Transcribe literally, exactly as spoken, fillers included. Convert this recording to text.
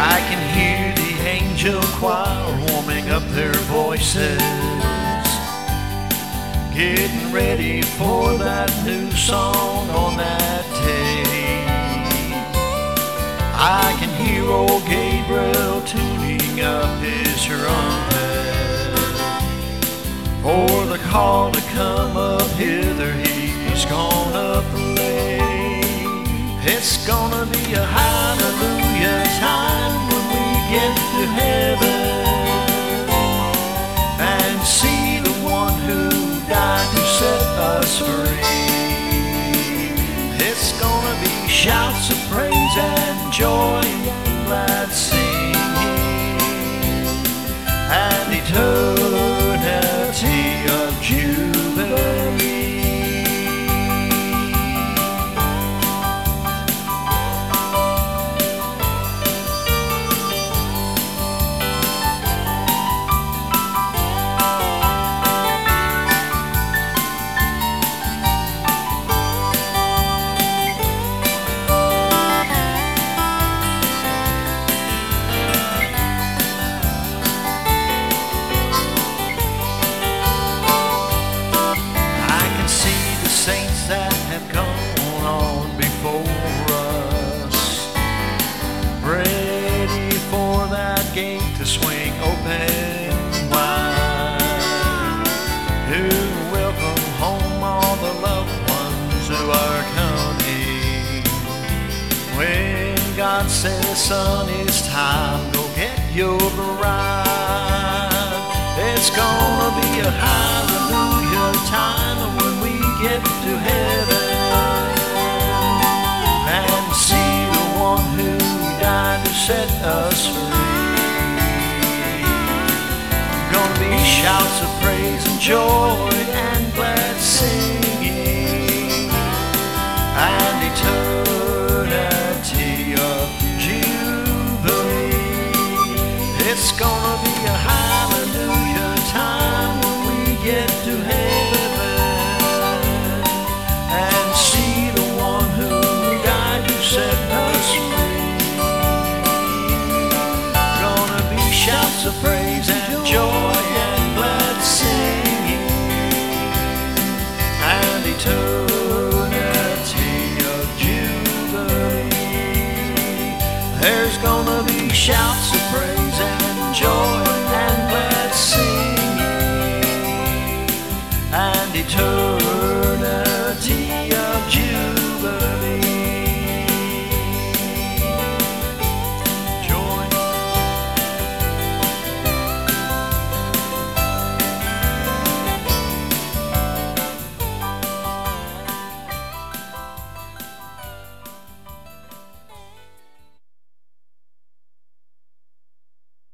I can hear the angel choir warming up their voices, getting ready for that new song on that day. I can hear old Gabriel tuning up his trumpet for the call to come up hither. He's gonna play. It's gonna be a hallelujah time when we get to heaven and see the one who died to set us free. It's gonna be shouts of praise and joy and glad singing and eternity of jubilee. That have gone on before us, ready for that gate to swing open wide, to welcome home all the loved ones who are coming. When God says, son, it's time, go get your bride. It's gonna be a hallelujah time when we get to heaven and see the one who died to set us free. Gonna be shouts of praise and joy and glad singing and eternity of jubilee. It's gonna be a hallelujah time when we get to heaven set us free. Gonna be shouts of praise and joy and glad singing and eternity of jubilee. There's gonna be shouts of praise and joy and glad singing and eternity